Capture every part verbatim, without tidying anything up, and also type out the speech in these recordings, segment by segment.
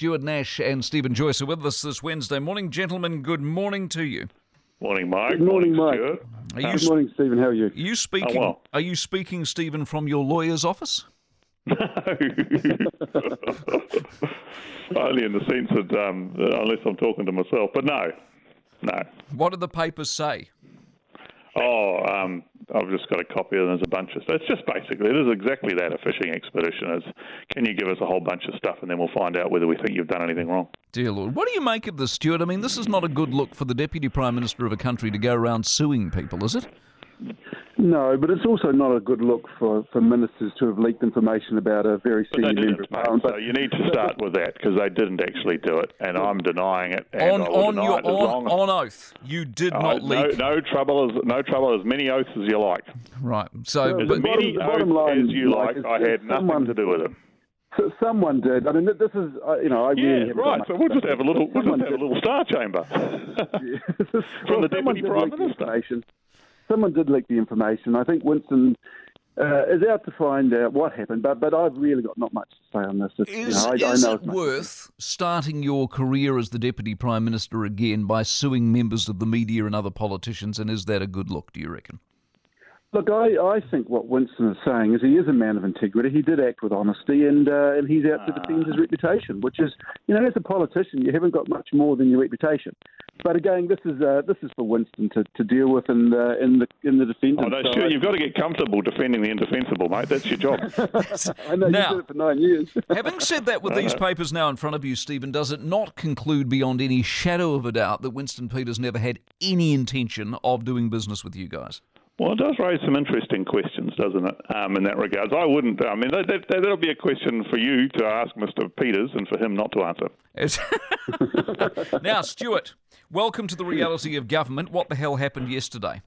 Stuart Nash and Stephen Joyce are with us this Wednesday morning. Gentlemen, good morning to you. Morning, Mike. Good morning, Mike. Stuart. Are you, Good morning, Stephen. How are you? Are you speaking? Oh, well. Are you speaking, Stephen, from your lawyer's office? No. Only in the sense that, um, unless I'm talking to myself, but no, no. What did the papers say? Oh, um, I've just got a copy of it. There's a bunch of stuff. It's just basically, it is exactly that, a fishing expedition. Is can you give us a whole bunch of stuff and then we'll find out whether we think you've done anything wrong. Dear Lord. What do you make of this, Stuart? I mean, this is not a good look for the Deputy Prime Minister of a country to go around suing people, is it? No, but it's also not a good look for, for ministers to have leaked information about a very But they senior member didn't, of mate. Parliament. So you need to start with that because they didn't actually do it, and I'm denying it. And On I will on deny your it as on, long as- on oath, you did Oh, not no, leak. no trouble, as no trouble, as many oaths as you like. Right. So, No, As but- but, many bottom- the bottom oaths line, as you Mike, like. is I that had nothing someone- to do with it. So someone did. I mean, this is, uh, you know, I really Yeah, haven't got right. much So we'll to just say. have a little, we'll Someone just have a did- little star chamber Well, from the someone Deputy did Prime leak the Minister. information. Someone did leak the information. I think Winston uh, is out to find out what happened, but but I've really got not much to say on this. It's, is, you know, I, is I know it as much as you. worth starting your career as the Deputy Prime Minister again by suing members of the media and other politicians, and is that a good look, do you reckon? Look, I, I think what Winston is saying is he is a man of integrity. He did act with honesty, and uh, and he's out to defend his reputation, which is, you know, as a politician, you haven't got much more than your reputation. But again, this is uh, this is for Winston to, to deal with in the in the in the defence. Oh, no, sure, you've got to get comfortable defending the indefensible, mate. That's your job. I know Now- you did it for nine years. Having said that, with these papers now in front of you, Stephen, does it not conclude beyond any shadow of a doubt that Winston Peters never had any intention of doing business with you guys? Well, it does raise some interesting questions, doesn't it, um, in that regard? I wouldn't, I mean, that, that, that'll be a question for you to ask Mister Peters and for him not to answer. It's- now, Stuart, welcome to the reality of government. What the hell happened yesterday?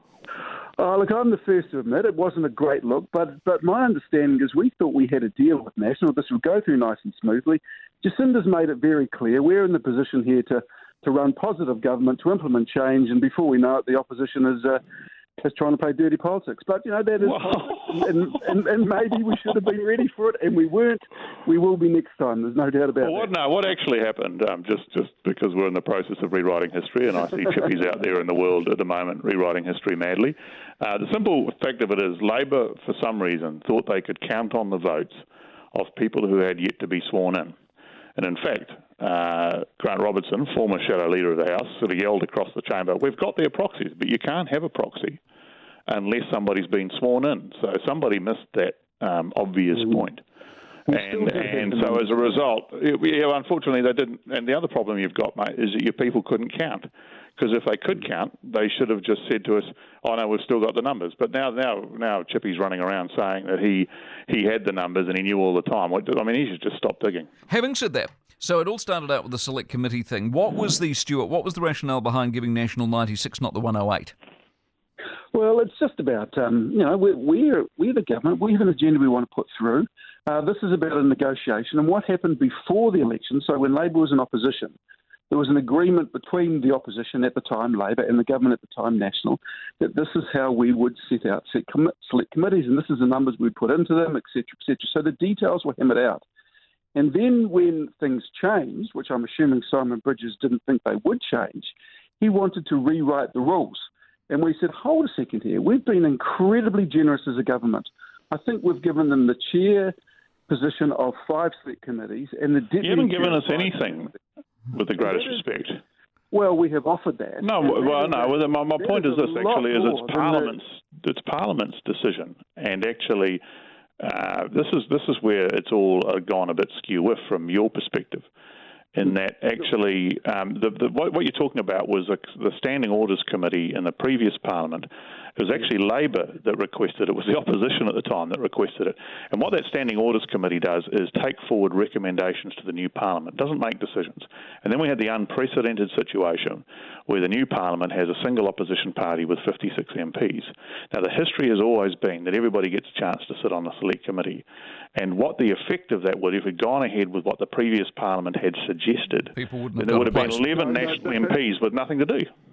Oh, look, I'm the first to admit it wasn't a great look, but but my understanding is we thought we had a deal with National. This would go through nice and smoothly. Jacinda's made it very clear we're in the position here to, to run positive government, to implement change, and before we know it, the opposition is uh, is trying to play dirty politics. But, you know, that is Wow. and, and, and maybe we should have been ready for it, and we weren't. We will be next time. There's no doubt about Well, what, that. no, what actually happened, um, just, just because we're in the process of rewriting history, and I see chippies out there in the world at the moment rewriting history madly, uh, the simple fact of it is Labor, for some reason, thought they could count on the votes of people who had yet to be sworn in. And in fact, uh, Grant Robertson, former shadow leader of the House, sort of yelled across the chamber, we've got their proxies, but you can't have a proxy unless somebody's been sworn in. So somebody missed that um, obvious point. And and so as a result, it, yeah, unfortunately they didn't. And the other problem you've got, mate, is that your people couldn't count. Because if they could count, they should have just said to us, "Oh no, we've still got the numbers." But now, now, now, Chippy's running around saying that he he had the numbers and he knew all the time. I mean, he should just stop digging. Having said that, so it all started out with the select committee thing. What was the, Stuart, what was the rationale behind giving National ninety-six, not the one oh eight? Well, it's just about, um, you know, we're, we're, we're the government. We have an agenda we want to put through. Uh, this is about a negotiation. And what happened before the election, so when Labor was in opposition, there was an agreement between the opposition at the time, Labor, and the government at the time, National, that this is how we would set out set commit, select committees, and this is the numbers we'd put into them, et cetera, et cetera. So the details were hammered out. And then when things changed, which I'm assuming Simon Bridges didn't think they would change, he wanted to rewrite the rules. And we said, hold a second here. We've been incredibly generous as a government. I think we've given them the chair position of five select committees and the deputy. You haven't given chair us of five anything, with the greatest respect. Well, we have offered that. No, And well, that no. is- Well, my, my that point is a this: lot actually, is more it's than the- Parliament's it's Parliament's decision, and actually, uh, this is this is where it's all uh, gone a bit skew with from your perspective. In that, actually, um, the, the, what, what you're talking about was a, the Standing Orders Committee in the previous Parliament. It was actually Labor that requested it. It was the opposition at the time that requested it. And what that Standing Orders Committee does is take forward recommendations to the new Parliament. It doesn't make decisions. And then we had the unprecedented situation where the new Parliament has a single opposition party with fifty-six M Ps. Now, the history has always been that everybody gets a chance to sit on the Select Committee. And what the effect of that would, if it had gone ahead with what the previous Parliament had suggested, People wouldn't then have there got would have a been place. eleven No, no, national but- M Ps with nothing to do.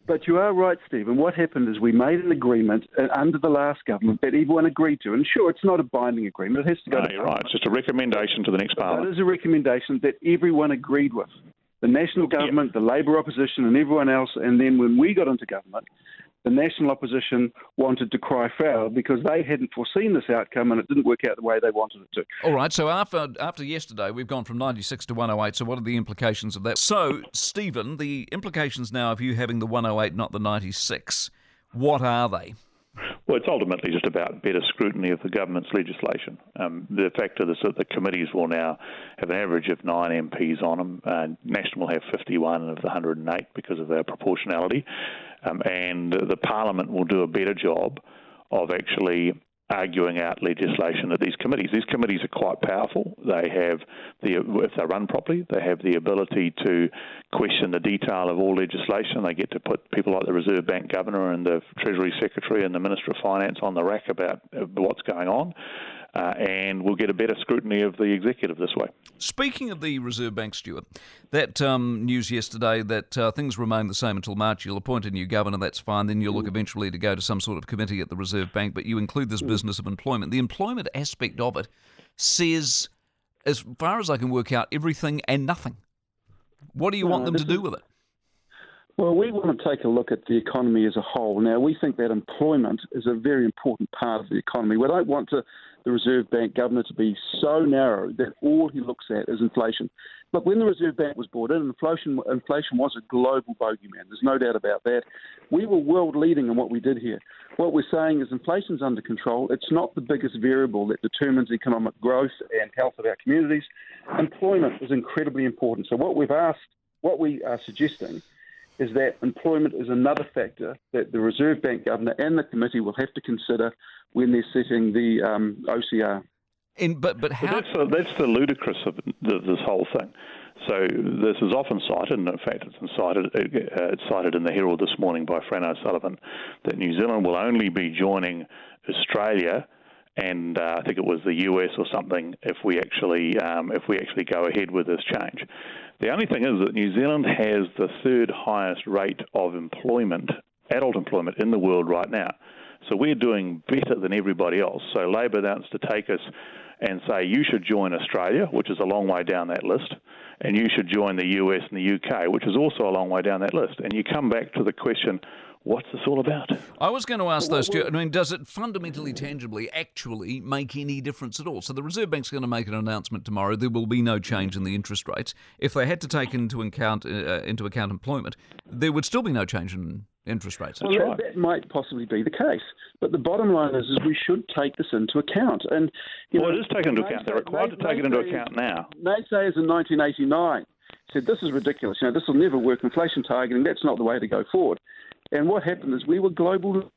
But you are right, Stephen. What happened is we made an agreement uh, under the last government that everyone agreed to. And sure, it's not a binding agreement. It has to go no, to you're right. It's just a recommendation to the next Parliament. It is a recommendation that everyone agreed with. The national government, yep. the Labour opposition and everyone else. And then when we got into government, the national opposition wanted to cry foul because they hadn't foreseen this outcome and it didn't work out the way they wanted it to. All right, so after after yesterday, we've gone from ninety-six to one oh eight, so what are the implications of that? So, Stephen, the implications now of you having the one oh eight, not the ninety-six, what are they? Well, it's ultimately just about better scrutiny of the government's legislation. Um, the fact is that the committees will now have an average of nine M Ps on them. Uh, National will have fifty-one of the one hundred eight because of their proportionality. Um, and the Parliament will do a better job of actually arguing out legislation at these committees. These committees are quite powerful. They have the, if they run properly, they have the ability to question the detail of all legislation. They get to put people like the Reserve Bank Governor and the Treasury Secretary and the Minister of Finance on the rack about what's going on. Uh, and we'll get a better scrutiny of the executive this way. Speaking of the Reserve Bank, Stuart, that um, news yesterday that uh, things remain the same until March. You'll appoint a new governor, that's fine. Then you'll look eventually to go to some sort of committee at the Reserve Bank, but you include this business of employment. The employment aspect of it says, as far as I can work out, everything and nothing. What do you want No, them to is- do with it? Well, we want to take a look at the economy as a whole. Now, we think that employment is a very important part of the economy. We don't want to, the Reserve Bank governor to be so narrow that all he looks at is inflation. Look, when the Reserve Bank was brought in, inflation, inflation was a global bogeyman. There's no doubt about that. We were world leading in what we did here. What we're saying is inflation's under control. It's not the biggest variable that determines economic growth and health of our communities. Employment is incredibly important. So what we've asked, what we are suggesting is that employment is another factor that the Reserve Bank Governor and the committee will have to consider when they're setting the um, O C R. In, but but how? But that's, the, that's the ludicrous of the, this whole thing. So this is often cited, and in fact it's cited, uh, it's cited in the Herald this morning by Fran O'Sullivan, that New Zealand will only be joining Australia and uh, I think it was the U S or something if we actually um, if we actually go ahead with this change. The only thing is that New Zealand has the third highest rate of employment, adult employment, in the world right now. So we're doing better than everybody else. So Labor wants to take us and say you should join Australia, which is a long way down that list, and you should join the U S and the U K, which is also a long way down that list. And you come back to the question, what's this all about? I was going to ask those, Stuart, I mean, does it fundamentally, tangibly, actually make any difference at all? So the Reserve Bank's going to make an announcement tomorrow. There will be no change in the interest rates. If they had to take into account uh, into account employment, there would still be no change in interest rates. Well, that, that might possibly be the case. But the bottom line is, is we should take this into account. And you Well, know, it is taken into account. They're required to take it into account now. Naysayers in nineteen eighty-nine said this is ridiculous. You know, this will never work. Inflation targeting, that's not the way to go forward. And what happened is we were global.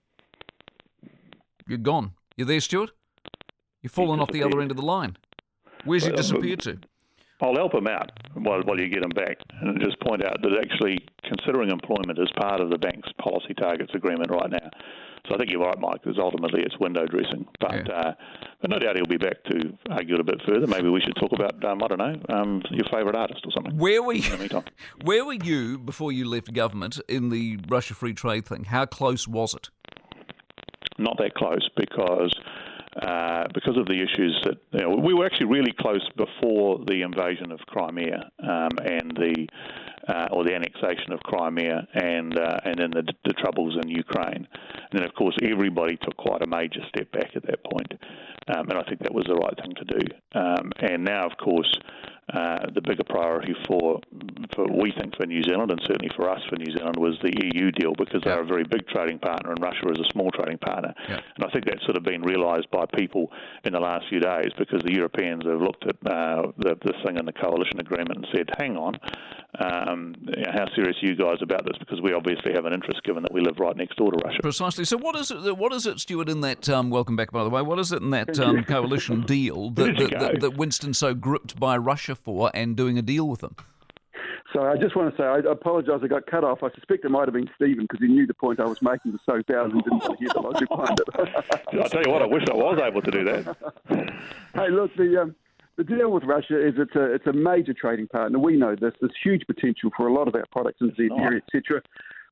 You're gone. You there, Stuart? You've fallen off the other end of the line. Where's you Well, disappeared to? I'll help him out while, while you get him back, and just point out that actually considering employment is part of the bank's policy targets agreement right now. So I think you're right, Mike, because ultimately it's window dressing. But, Yeah. uh, but no doubt he'll be back to argue it a bit further. Maybe we should talk about, um, I don't know, um, your favourite artist or something. Where were you? In the meantime. Where were you before you left government in the Russia free trade thing? How close was it? Not that close because uh, because of the issues that you know, we were actually really close before the invasion of Crimea um, and the uh, or the annexation of Crimea and uh, and then the, the troubles in Ukraine. And then of course everybody took quite a major step back at that point, um, and I think that was the right thing to do. Um, and now of course. Uh, the bigger priority for, for we think for New Zealand and certainly for us for New Zealand was the E U deal because they're a very big trading partner and Russia is a small trading partner. Yeah. And I think that's sort of been realised by people in the last few days because the Europeans have looked at uh, the, this thing in the coalition agreement and said, hang on, um, you know, how serious are you guys about this? Because we obviously have an interest given that we live right next door to Russia. Precisely. So what is it, what is it, Stuart, in that, um, welcome back by the way, what is it in that um, coalition deal that, that, that, that Winston's so gripped by Russia for and doing a deal with them? So I just want to say, I apologise, I got cut off. I suspect it might have been Stephen because he knew the point I was making was so thousand and didn't want to hear the logic behind it. I'll tell you what, I wish I was able to do that. Hey, look, the um, the deal with Russia is it's a it's a major trading partner. We know this. There's huge potential for a lot of our products into the area, et cetera.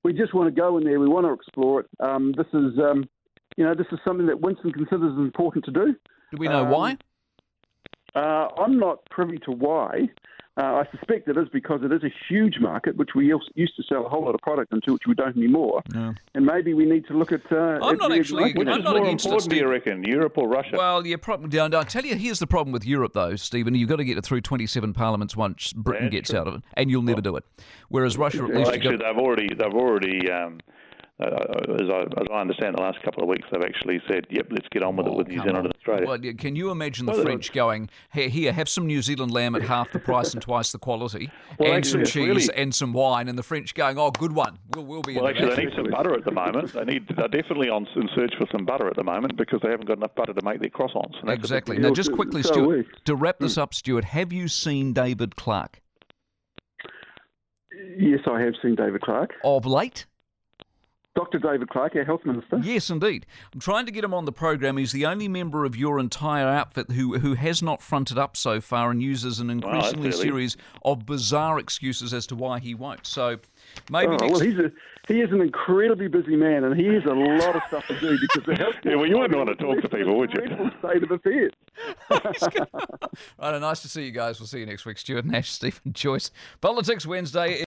we just want to go in there. We want to explore it. Um, this is, um, you know, this is something that Winston considers important to do. Do we know um, why? Uh, I'm not privy to why. Uh, I suspect it is because it is a huge market, which we used to sell a whole lot of product into, which we don't anymore. No. And maybe we need to look at. Uh, I'm at not actually. Which I'm is not more against it, important, do you Steve. reckon, Europe or Russia? Well, yeah, probably. I'll tell you, here's the problem with Europe, though, Stephen. You've got to get it through twenty-seven parliaments once Britain That's gets true. out of it, and you'll never do it. Whereas Russia, at well, least, actually, you've got. they've already, they've already. Um, Uh, as, I, as I understand, the last couple of weeks they've actually said, "Yep, let's get on with Oh, it with New come Zealand on. and Australia." Well, yeah, can you imagine the Well, French going, here, here, have some New Zealand lamb at half the price and twice the quality, Well, and some actually, cheese it's really- and some wine, and the French going, oh, good one, we'll, we'll be Well, in actually, that. they need some butter at the moment. They need. They're definitely on in search for some butter at the moment because they haven't got enough butter to make their croissants. And that's a Exactly. big Now, deal. just quickly, So Stuart, we. to wrap this up, Stuart, have you seen David Clark Yes, I have seen David Clark. of late? Doctor David Clark, our health minister. Yes, indeed. I'm trying to get him on the program. He's the only member of your entire outfit who who has not fronted up so far and uses an increasingly really? series of bizarre excuses as to why he won't. So maybe Oh, next... well, he's a he is an incredibly busy man, and he has a lot of stuff to do because the health. Yeah, well, you wouldn't want to talk to people, would you? State of affairs. Right, nice to see you guys. We'll see you next week. Stuart Nash, Stephen Joyce. Politics Wednesday.